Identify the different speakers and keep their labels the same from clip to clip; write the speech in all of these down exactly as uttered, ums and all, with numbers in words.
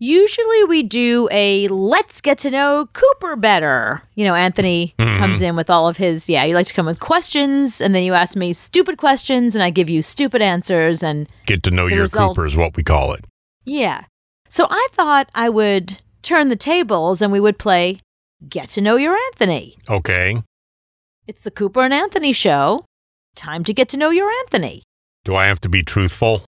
Speaker 1: Usually we do a let's get to know Cooper better. You know, Anthony mm-hmm. comes in with all of his, yeah, you like to come with questions, and then you ask me stupid questions, and I give you stupid answers. And
Speaker 2: get to know your result, Cooper is what we call it.
Speaker 1: Yeah. So I thought I would turn the tables, and we would play Get to Know Your Anthony.
Speaker 2: Okay.
Speaker 1: It's the Cooper and Anthony show. Time to get to know your Anthony.
Speaker 2: Do I have to be truthful?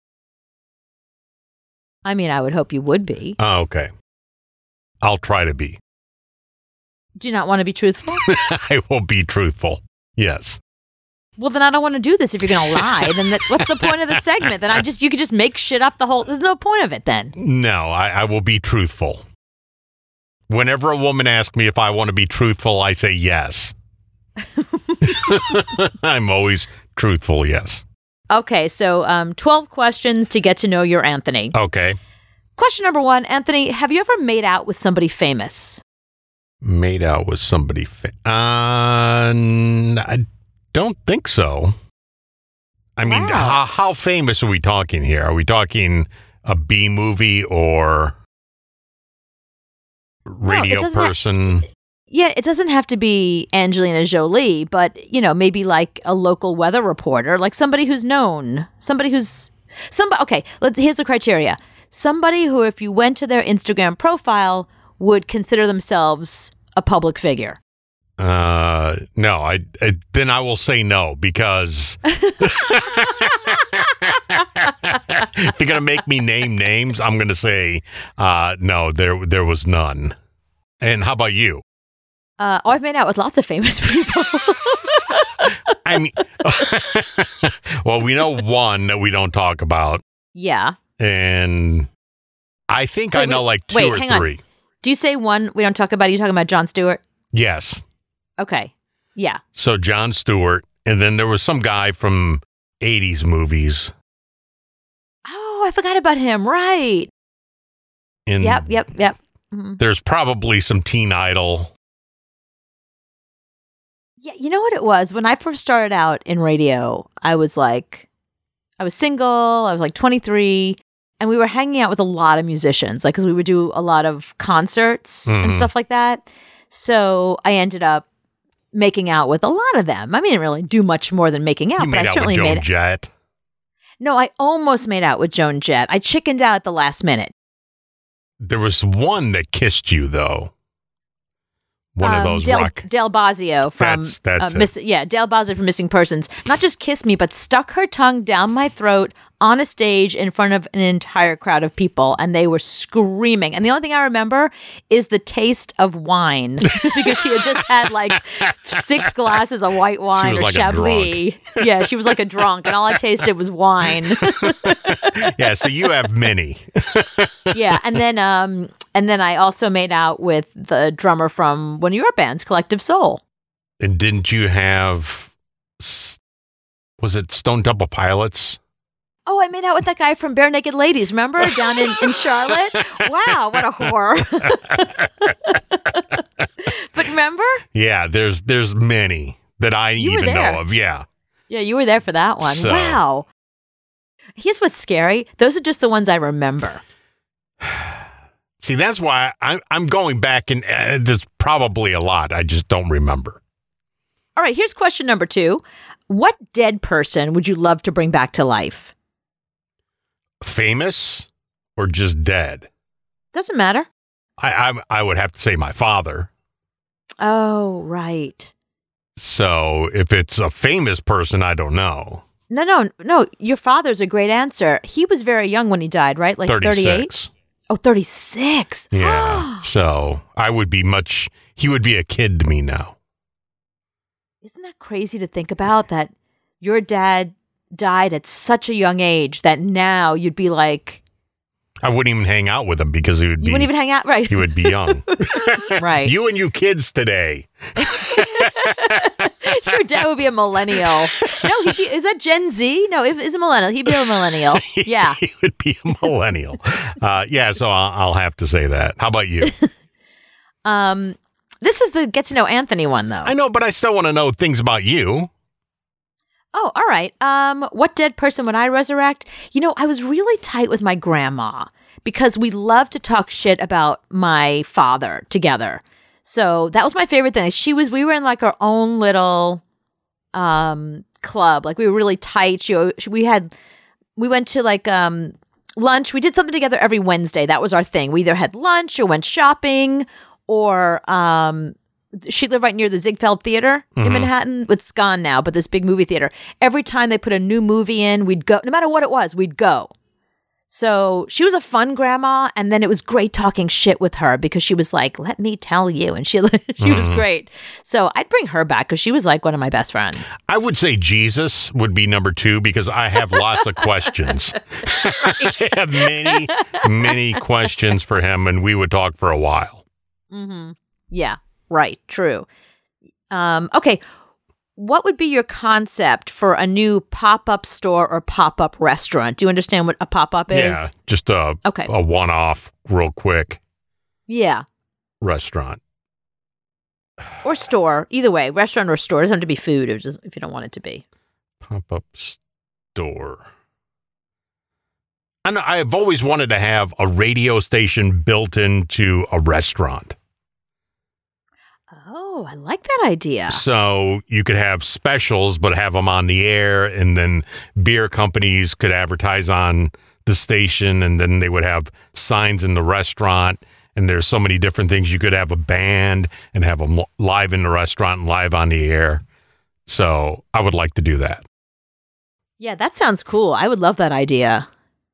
Speaker 1: I mean, I would hope you would be.
Speaker 2: Oh, okay. I'll try to be.
Speaker 1: Do you not want to be truthful?
Speaker 2: I will be truthful. Yes.
Speaker 1: Well, then I don't want to do this if you're going to lie. Then that, what's the point of the segment? Then I just, you could just make shit up the whole, there's no point of it then.
Speaker 2: No, I, I will be truthful. Whenever a woman asks me if I want to be truthful, I say yes. I'm always truthful, yes.
Speaker 1: Okay, so um, twelve questions to get to know your Anthony.
Speaker 2: Okay.
Speaker 1: Question number one, Anthony, have you ever made out with somebody famous?
Speaker 2: Made out with somebody famous? Uh, n- I don't think so. I mean,
Speaker 1: wow.
Speaker 2: how, how famous are we talking here? Are we talking a B movie or radio
Speaker 1: no,
Speaker 2: person?
Speaker 1: Have, yeah, it doesn't have to be Angelina Jolie, but, you know, maybe like a local weather reporter, like somebody who's known, somebody who's, somebody, okay, let's, here's the criteria. Somebody who, if you went to their Instagram profile, would consider themselves a public figure.
Speaker 2: Uh, no, I, I then I will say no, because if you're going to make me name names, I'm going to say, uh, no, there, there was none. And how about you?
Speaker 1: Uh, oh, I've made out with lots of famous people.
Speaker 2: I mean, well, we know one that we don't talk about.
Speaker 1: Yeah.
Speaker 2: And I think
Speaker 1: wait,
Speaker 2: I know
Speaker 1: wait,
Speaker 2: like two
Speaker 1: wait,
Speaker 2: or
Speaker 1: hang
Speaker 2: three.
Speaker 1: On. Do you say one we don't talk about? Are you talking about Jon Stewart?
Speaker 2: Yes.
Speaker 1: Okay. Yeah.
Speaker 2: So Jon Stewart, and then there was some guy from eighties movies.
Speaker 1: Oh, I forgot about him. Right.
Speaker 2: And
Speaker 1: yep, yep, yep. Mm-hmm.
Speaker 2: There's probably some teen idol.
Speaker 1: Yeah, you know what it was? When I first started out in radio, I was like, I was single, I was like twenty-three, and we were hanging out with a lot of musicians, like, because we would do a lot of concerts mm-hmm. and stuff like that. So I ended up making out with a lot of them. I mean, I didn't really do much more than making out,
Speaker 2: you
Speaker 1: but
Speaker 2: made
Speaker 1: I
Speaker 2: out
Speaker 1: certainly
Speaker 2: with Joan
Speaker 1: made
Speaker 2: Jett.
Speaker 1: No, I almost made out with Joan Jett. I chickened out at the last minute.
Speaker 2: There was one that kissed you, though. One
Speaker 1: um,
Speaker 2: of those
Speaker 1: Del,
Speaker 2: rock.
Speaker 1: Del Bazio from
Speaker 2: that's, that's
Speaker 1: uh, miss, yeah, Del Bazio from Missing Persons. Not just kissed me, but stuck her tongue down my throat on a stage in front of an entire crowd of people, and they were screaming. And the only thing I remember is the taste of wine because she had just had like six glasses of white wine or
Speaker 2: like
Speaker 1: Chablis. Yeah, she was like a drunk, and all I tasted was wine.
Speaker 2: Yeah, so you have many.
Speaker 1: Yeah, and then um, and then I also made out with the drummer from one of your bands, Collective Soul.
Speaker 2: And didn't you have? Was it Stone Temple Pilots?
Speaker 1: Oh, I made out with that guy from Bare Naked Ladies, remember? Down in, in Charlotte? Wow, what a whore. But remember?
Speaker 2: Yeah, there's there's many that I
Speaker 1: you
Speaker 2: even know of, yeah.
Speaker 1: Yeah, you were there for that one. So. Wow. Here's what's scary. Those are just the ones I remember.
Speaker 2: See, that's why I, I'm going back, and uh, there's probably a lot I just don't remember.
Speaker 1: All right, here's question number two. What dead person would you love to bring back to life?
Speaker 2: Famous or just dead?
Speaker 1: Doesn't matter.
Speaker 2: I, I I would have to say my father.
Speaker 1: Oh, right.
Speaker 2: So if it's a famous person, I don't know.
Speaker 1: No, no, no. Your father's a great answer. He was very young when he died, right? Like thirty-eight? Oh, thirty-six.
Speaker 2: Yeah. So I would be much, he would be a kid to me now.
Speaker 1: Isn't that crazy to think about, that your dad died at such a young age that now you'd be like...
Speaker 2: I wouldn't even hang out with him because he would be...
Speaker 1: You wouldn't even hang out, right?
Speaker 2: He would be young.
Speaker 1: Right.
Speaker 2: You and you kids today.
Speaker 1: Your dad would be a millennial. No, he'd be, is that Gen Z? No, if is a millennial. He'd be a millennial. Yeah.
Speaker 2: He would be a millennial. Uh, yeah, so I'll, I'll have to say that. How about you?
Speaker 1: um, This is the Get to Know Anthony one, though.
Speaker 2: I know, but I still want to know things about you.
Speaker 1: Oh, all right. Um, what dead person would I resurrect? You know, I was really tight with my grandma because we love to talk shit about my father together. So that was my favorite thing. She was, we were in like our own little um, club. Like we were really tight. She, we had, we went to like um, lunch. We did something together every Wednesday. That was our thing. We either had lunch or went shopping, or um, she lived right near the Ziegfeld Theater mm-hmm. in Manhattan. It's gone now, but this big movie theater. Every time they put a new movie in, we'd go, no matter what it was, we'd go. So she was a fun grandma, and then it was great talking shit with her because she was like, let me tell you, and she she mm-hmm. was great. So I'd bring her back because she was like one of my best friends.
Speaker 2: I would say Jesus would be number two because I have lots of questions. I have many, many questions for him, and we would talk for a while.
Speaker 1: Mm-hmm. Yeah, right, true. Um, okay. What would be your concept for a new pop-up store or pop-up restaurant? Do you understand what a pop-up is?
Speaker 2: Yeah, just a, okay. a one-off, real quick
Speaker 1: yeah.
Speaker 2: restaurant.
Speaker 1: Or store. Either way, restaurant or store. It doesn't have to be food if, just, if you don't want it to be.
Speaker 2: Pop-up store. I know, I've always wanted to have a radio station built into a restaurant.
Speaker 1: Oh, I like that idea.
Speaker 2: So you could have specials, but have them on the air, and then beer companies could advertise on the station, and then they would have signs in the restaurant, and there's so many different things. You could have a band and have them live in the restaurant and live on the air. So I would like to do that.
Speaker 1: Yeah, that sounds cool. I would love that idea.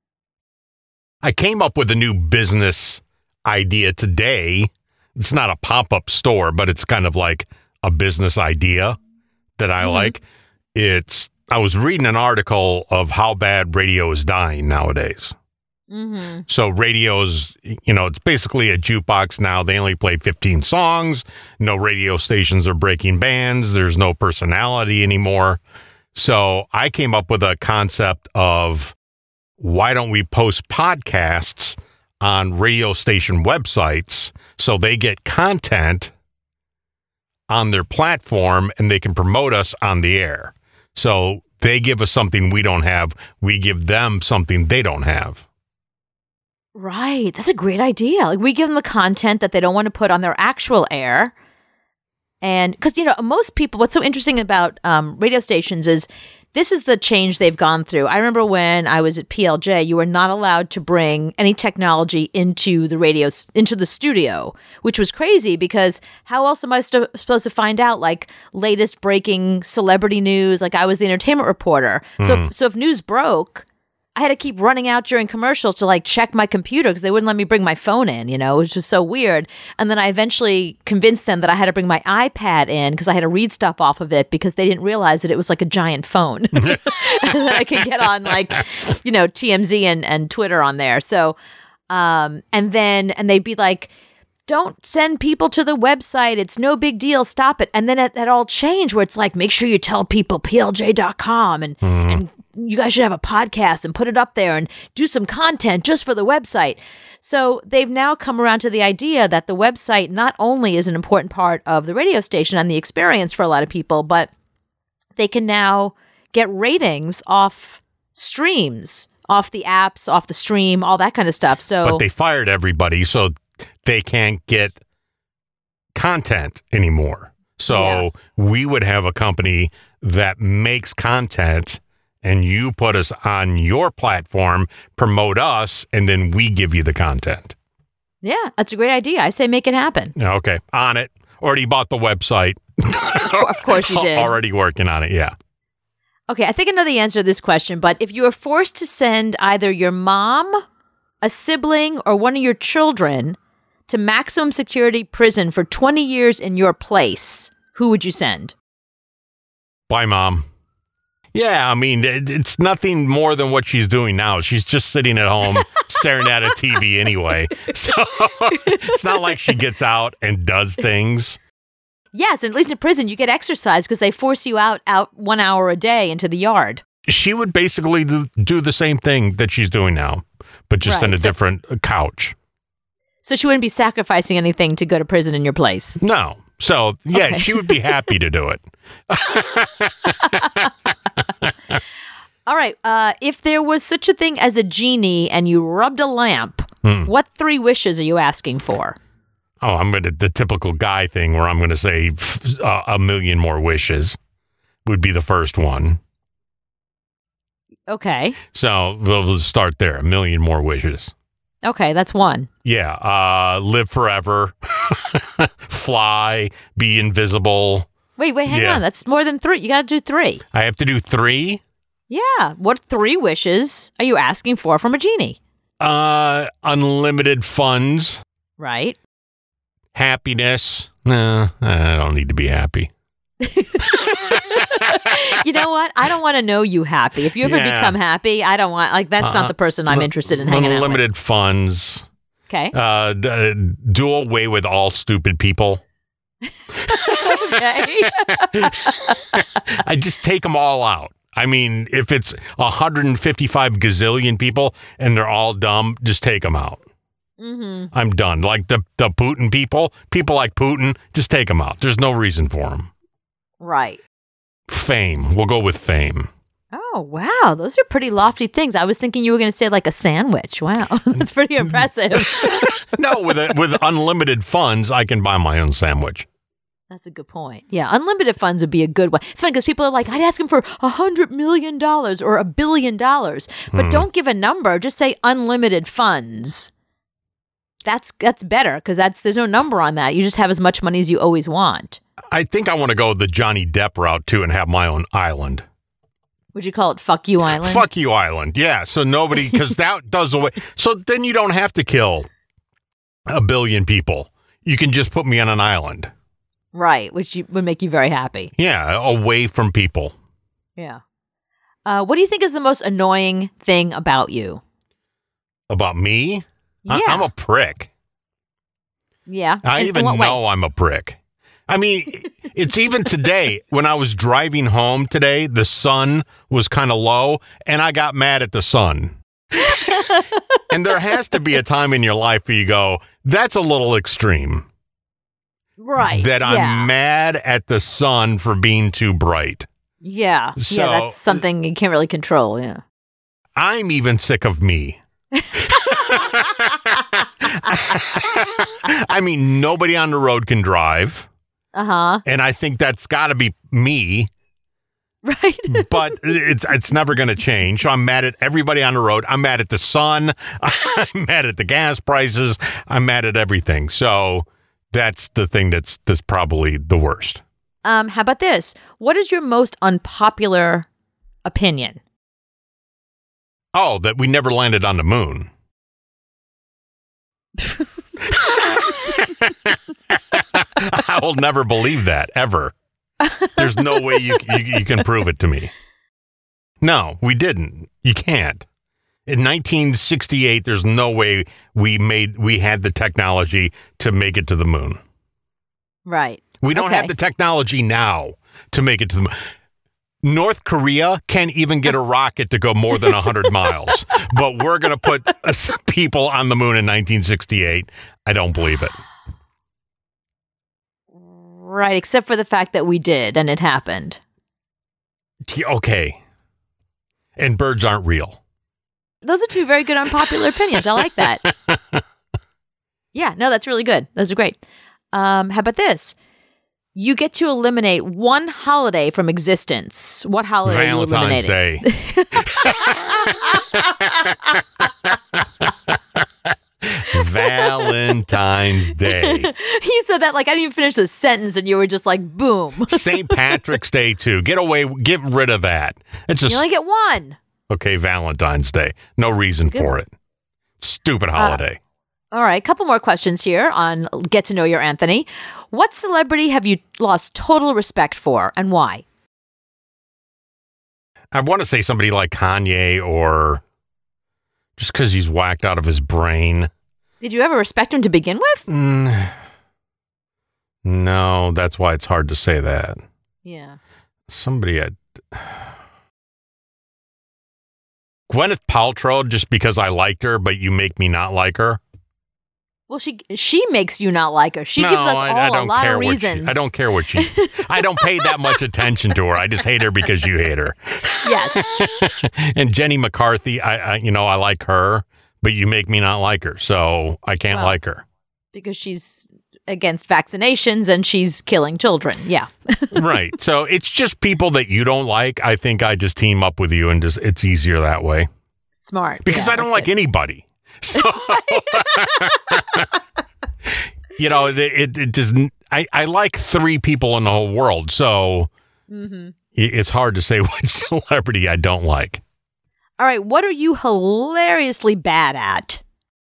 Speaker 2: I came up with a new business idea today. It's not a pop-up store, but it's kind of like a business idea that I mm-hmm. like. It's I was reading an article of how bad radio is dying nowadays. Mm-hmm. So radio's, you know, it's basically a jukebox now. They only play fifteen songs. No radio stations are breaking bands. There's no personality anymore. So I came up with a concept of why don't we post podcasts on radio station websites so they get content on their platform and they can promote us on the air. So they give us something we don't have. We give them something they don't have.
Speaker 1: Right. That's a great idea. Like we give them the content that they don't want to put on their actual air. And because, you know, most people, what's so interesting about um, radio stations is this is the change they've gone through. I remember when I was at P L J, you were not allowed to bring any technology into the radio, into the studio, which was crazy because how else am I st- supposed to find out like latest breaking celebrity news? Like I was the entertainment reporter. Mm. So, if, so if news broke, I had to keep running out during commercials to like check my computer because they wouldn't let me bring my phone in, you know, which was so weird. And then I eventually convinced them that I had to bring my iPad in because I had to read stuff off of it because they didn't realize that it was like a giant phone. And then I could get on like, you know, T M Z and, and Twitter on there. So, um, and then, and they'd be like, don't send people to the website. It's no big deal. Stop it. And then it, it all changed where it's like, make sure you tell people P L J dot com and, mm. and you guys should have a podcast and put it up there and do some content just for the website. So they've now come around to the idea that the website not only is an important part of the radio station and the experience for a lot of people, but they can now get ratings off streams, off the apps, off the stream, all that kind of stuff. So,
Speaker 2: but they fired everybody, so they can't get content anymore. So yeah. we would have a company that makes content and you put us on your platform, promote us, and then we give you the content.
Speaker 1: Yeah, that's a great idea. I say make it happen.
Speaker 2: Okay, on it. Already bought the website.
Speaker 1: Of course you did.
Speaker 2: Already working on it, yeah.
Speaker 1: Okay, I think I know the answer to this question, but if you were forced to send either your mom, a sibling, or one of your children to maximum security prison for twenty years in your place, who would you send?
Speaker 2: Bye, Mom. Yeah, I mean, it's nothing more than what she's doing now. She's just sitting at home staring at a T V anyway. So it's not like she gets out and does things.
Speaker 1: Yes, and at least in prison, you get exercise because they force you out, out one hour a day into the yard.
Speaker 2: She would basically do the same thing that she's doing now, but just right. in a so, different couch.
Speaker 1: So she wouldn't be sacrificing anything to go to prison in your place?
Speaker 2: No. So, yeah, okay. She would be happy to do it.
Speaker 1: All right. Uh, if there was such a thing as a genie and you rubbed a lamp
Speaker 2: Hmm.
Speaker 1: What three wishes are you asking for?
Speaker 2: Oh, I'm going to the typical guy thing where I'm going to say f- uh, a million more wishes would be the first one.
Speaker 1: Okay.
Speaker 2: So we'll, we'll start there. A million more wishes.
Speaker 1: Okay, that's one.
Speaker 2: Yeah. Uh, live forever. Fly. Be invisible.
Speaker 1: Wait, wait, hang
Speaker 2: Yeah.
Speaker 1: on. That's more than three. You got to do three.
Speaker 2: I have to do three.
Speaker 1: Yeah. What three wishes are you asking for from a genie?
Speaker 2: Uh, unlimited funds.
Speaker 1: Right.
Speaker 2: Happiness. No, I don't need to be happy.
Speaker 1: You know what? I don't want to know you happy. If you ever
Speaker 2: Yeah.
Speaker 1: become happy, I don't want, like, that's
Speaker 2: Uh,
Speaker 1: not the person I'm interested in hanging out with.
Speaker 2: Unlimited funds.
Speaker 1: Okay.
Speaker 2: Uh, d- do away with all stupid people.
Speaker 1: Okay.
Speaker 2: I just take them all out. I mean, if it's one hundred fifty-five gazillion people and they're all dumb, just take them out.
Speaker 1: Mm-hmm.
Speaker 2: I'm done. Like the, the Putin people, people like Putin, just take them out. There's no reason for them.
Speaker 1: Right.
Speaker 2: Fame. We'll go with fame.
Speaker 1: Oh, wow. Those are pretty lofty things. I was thinking you were going to say like a sandwich. Wow. That's pretty impressive.
Speaker 2: No, with a, with unlimited funds, I can buy my own sandwich.
Speaker 1: That's a good point. Yeah, unlimited funds would be a good one. It's funny because people are like, I'd ask him for a hundred million dollars or a billion dollars, but
Speaker 2: Hmm.
Speaker 1: don't give a number. Just say unlimited funds. That's that's better because that's there's no number on that. You just have as much money as you always want.
Speaker 2: I think I want to go the Johnny Depp route too and have my own island.
Speaker 1: Would you call it Fuck You Island?
Speaker 2: Fuck you island. Yeah. So nobody, because that does away. So then you don't have to kill a billion people. You can just put me on an island.
Speaker 1: Right, which you, would make you very happy.
Speaker 2: Yeah. Away from people.
Speaker 1: Yeah. Uh, what do you think is the most annoying thing about you?
Speaker 2: About me?
Speaker 1: Yeah.
Speaker 2: I, I'm a prick.
Speaker 1: yeah.
Speaker 2: I
Speaker 1: In- in
Speaker 2: even
Speaker 1: what way?
Speaker 2: know I'm a prick. I mean, it's even today when I was driving home today, the sun was kind of low and I got mad at the sun. And there has to be a time in your life where you go, that's a little extreme.
Speaker 1: Right.
Speaker 2: That I'm
Speaker 1: yeah.
Speaker 2: mad at the sun for being too bright.
Speaker 1: Yeah.
Speaker 2: So-
Speaker 1: yeah, that's something you can't really control. Yeah.
Speaker 2: I'm even sick of me. I mean, nobody on the road can drive.
Speaker 1: Uh-huh.
Speaker 2: And I think that's got to be me.
Speaker 1: Right.
Speaker 2: But it's it's never going to change. So I'm mad at everybody on the road. I'm mad at the sun. I'm mad at the gas prices. I'm mad at everything. So that's the thing that's that's probably the worst.
Speaker 1: Um, how about this? What is your most unpopular opinion?
Speaker 2: Oh, that we never landed on the moon. I will never believe that, ever. There's no way you, you you can prove it to me. No, we didn't. You can't. In nineteen sixty-eight, there's no way we made we had the technology to make it to the moon.
Speaker 1: Right.
Speaker 2: We don't
Speaker 1: Okay.
Speaker 2: have the technology now to make it to the moon. North Korea can't even get a rocket to go more than one hundred miles. But we're going to put uh, people on the moon in nineteen sixty-eight. I don't believe it.
Speaker 1: Right, except for the fact that we did and it happened.
Speaker 2: Okay. And birds aren't real.
Speaker 1: Those are two very good unpopular opinions. I like that. Yeah, no, that's really good. Those are great. Um, how about this? You get to eliminate one holiday from existence. What holiday
Speaker 2: Valentine's
Speaker 1: are you eliminating?
Speaker 2: Day. Valentine's Day.
Speaker 1: You said that like I didn't even finish the sentence and you were just like, boom.
Speaker 2: Saint Patrick's Day, too. Get away. Get rid of that. It's
Speaker 1: You
Speaker 2: just,
Speaker 1: only get one.
Speaker 2: okay, Valentine's Day. No reason for it. Stupid holiday.
Speaker 1: All right, couple more questions here on Get to Know Your Anthony. What celebrity have you lost total respect for and why?
Speaker 2: I want to say somebody like Kanye or just because he's whacked out of his brain.
Speaker 1: Did you ever respect him to begin with?
Speaker 2: Mm, no, that's why it's hard to say that.
Speaker 1: Yeah.
Speaker 2: Somebody had Gwyneth Paltrow, just because I liked her, but you make me not like her.
Speaker 1: Well, she she makes you not like her. She
Speaker 2: no,
Speaker 1: gives us
Speaker 2: I,
Speaker 1: all
Speaker 2: I don't
Speaker 1: a lot
Speaker 2: care
Speaker 1: of
Speaker 2: what
Speaker 1: reasons.
Speaker 2: She, I don't care what she. I don't pay that much attention to her. I just hate her because you hate her.
Speaker 1: Yes.
Speaker 2: And Jenny McCarthy, I, I you know I like her, but you make me not like her, so I can't
Speaker 1: Well,
Speaker 2: like her.
Speaker 1: Because she's against vaccinations and she's killing children. Yeah.
Speaker 2: Right. So it's just people that you don't like. I think I just team up with you and just it's easier that way.
Speaker 1: Smart.
Speaker 2: Because
Speaker 1: Yeah,
Speaker 2: I don't
Speaker 1: that's
Speaker 2: like
Speaker 1: good.
Speaker 2: anybody. So, you know, it, it, it just, I, I like three people in the whole world. So
Speaker 1: Mm-hmm.
Speaker 2: it, it's hard to say which celebrity I don't like.
Speaker 1: All right. What are you hilariously bad at?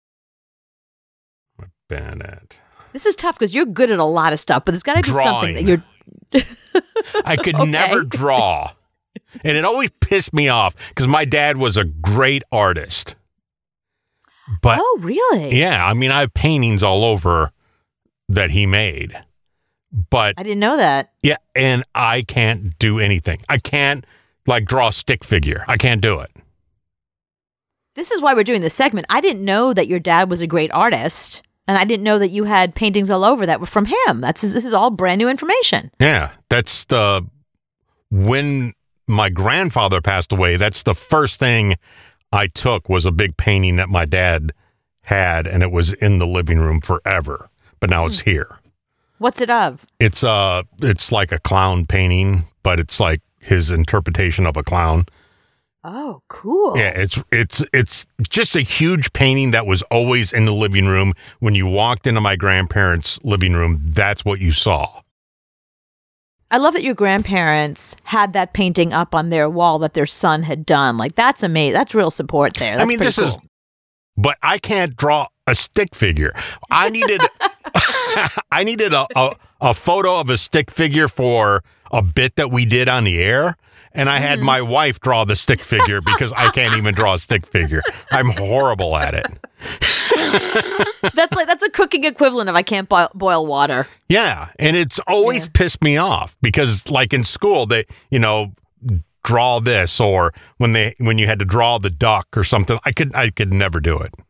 Speaker 2: Bad at.
Speaker 1: This is tough because you're good at a lot of stuff, but there's got to be something that
Speaker 2: Drawing.
Speaker 1: you're.
Speaker 2: I could
Speaker 1: Okay.
Speaker 2: never draw. And it always pissed me off because my dad was a great artist. But
Speaker 1: Oh, really?
Speaker 2: yeah, I mean, I have paintings all over that he made. But
Speaker 1: I didn't know that.
Speaker 2: yeah, and I can't do anything. I can't like draw a stick figure. I can't do it.
Speaker 1: This is why we're doing this segment. I didn't know that your dad was a great artist, and I didn't know that you had paintings all over that were from him. That's this is all brand new information.
Speaker 2: Yeah, that's the when my grandfather passed away, that's the first thing I took was a big painting that my dad had, and it was in the living room forever. But now it's here.
Speaker 1: What's it of?
Speaker 2: It's uh it's like a clown painting, but it's like his interpretation of a clown.
Speaker 1: Oh, cool.
Speaker 2: Yeah, it's it's it's just a huge painting that was always in the living room. When you walked into my grandparents' living room, that's what you saw.
Speaker 1: I love that your grandparents had that painting up on their wall that their son had done. Like, that's amazing. That's real support there. That's
Speaker 2: I mean,
Speaker 1: pretty
Speaker 2: this
Speaker 1: cool.
Speaker 2: is, but I can't draw a stick figure. I needed, I needed a, a a photo of a stick figure for a bit that we did on the air, and I had
Speaker 1: Mhm.
Speaker 2: my wife draw the stick figure because I can't even draw a stick figure. I'm horrible at it.
Speaker 1: That's like that's a cooking equivalent of I can't boil, boil water.
Speaker 2: Yeah, and it's always
Speaker 1: Yeah.
Speaker 2: pissed me off because, like in school, they, you know, draw this, or when they when you had to draw the duck or something, I could I could never do it.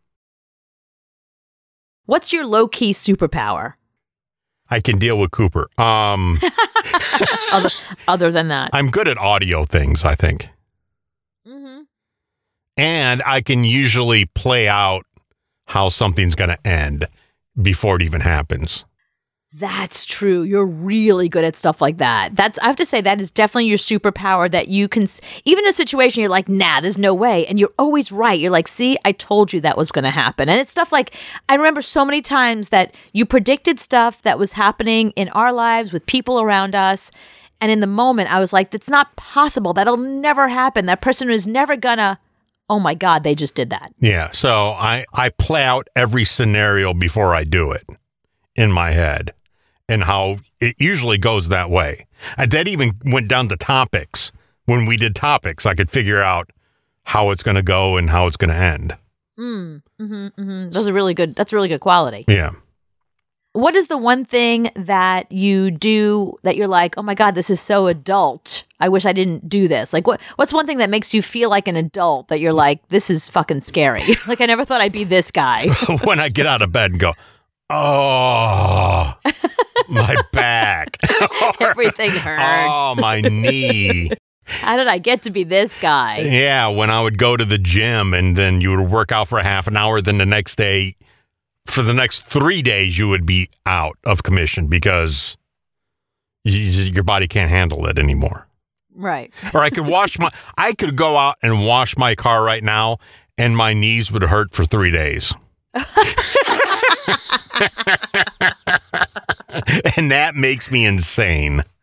Speaker 1: What's your low key superpower?
Speaker 2: I can deal with Cooper. Um,
Speaker 1: other, other than that,
Speaker 2: I'm good at audio things, I think,
Speaker 1: mm-hmm.
Speaker 2: and I can usually play out how something's going to end before it even happens.
Speaker 1: That's true. You're really good at stuff like that. That's I have to say that is definitely your superpower that you can s- even in a situation you're like, nah, there's no way, and you're always right. You're like, see, I told you that was going to happen. And it's stuff like I remember so many times that you predicted stuff that was happening in our lives with people around us, and in the moment I was like, that's not possible. That'll never happen. That person is never gonna. Oh my God, they just did that.
Speaker 2: Yeah, so I I play out every scenario before I do it in my head. And how it usually goes that way. Uh, That even went down to topics. When we did topics, I could figure out how it's going to go and how it's going to end.
Speaker 1: Mm, mm-hmm, mm-hmm. Those are really good. That's a really good quality.
Speaker 2: Yeah.
Speaker 1: What is the one thing that you do that you're like, oh my God, this is so adult. I wish I didn't do this. Like, what? What's one thing that makes you feel like an adult that you're like, this is fucking scary? Like, I never thought I'd be this guy.
Speaker 2: When I get out of bed and go, oh, my back.
Speaker 1: Everything hurts.
Speaker 2: Oh, my knee.
Speaker 1: How did I get to be this guy?
Speaker 2: Yeah, when I would go to the gym and then you would work out for a half an hour, then the next day, for the next three days, you would be out of commission because you, your body can't handle it anymore.
Speaker 1: Right.
Speaker 2: Or I could wash my, I could go out and wash my car right now and my knees would hurt for three days. And that makes me insane.